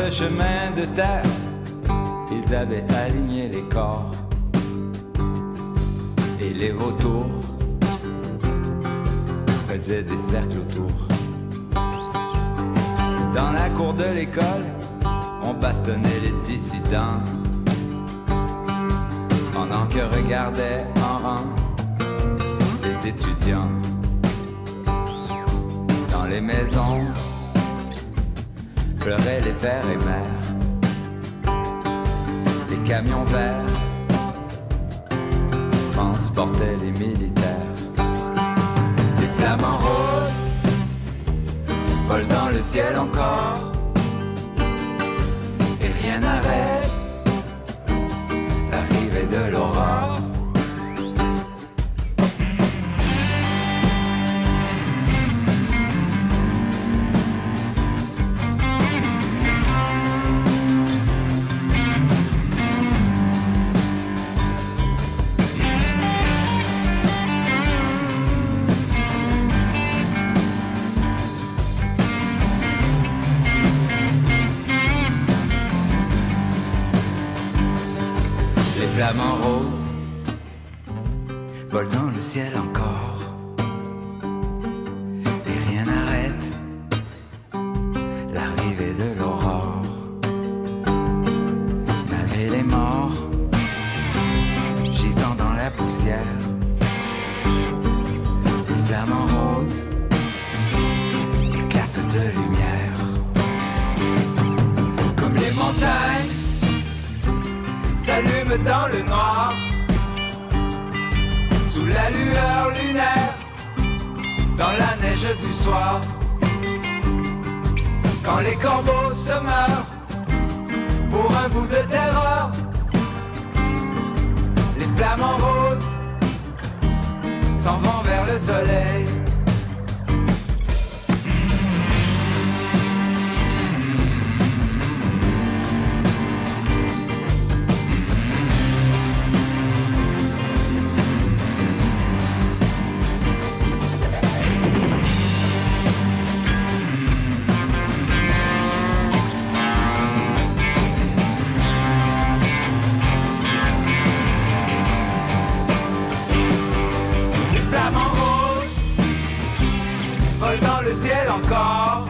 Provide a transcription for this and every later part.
le chemin de terre, ils avaient aligné les corps et les vautours faisaient des cercles autour. Dans la cour de l'école, on bastonnait les dissidents pendant que regardaient en rang les étudiants. Dans les maisons, pleuraient les pères et mères. Les camions verts transportaient les militaires. Les flamants roses volent dans le ciel encore, et rien n'arrête l'arrivée de l'aurore. Les flamants roses volent dans le ciel encore, et rien n'arrête l'arrivée de l'aurore. Malgré les morts gisant dans la poussière, les flamants roses éclatent de lumière. Comme les montagnes s'allume dans le noir, sous la lueur lunaire, dans la neige du soir. Quand les corbeaux se meurent pour un bout de terreur, les flamants roses s'en vont vers le soleil. Dans le ciel encore,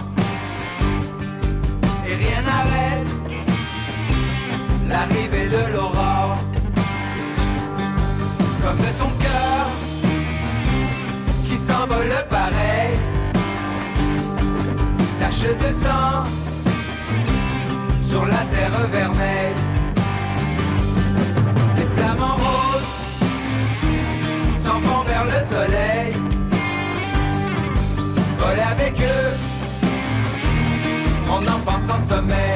et rien n'arrête l'arrivée de l'aurore. Comme de ton cœur qui s'envole pareil, tache de sang sur la terre vermeille. Les flamants roses s'en vont vers le soleil. Vole avec eux, mon enfance en sommeil.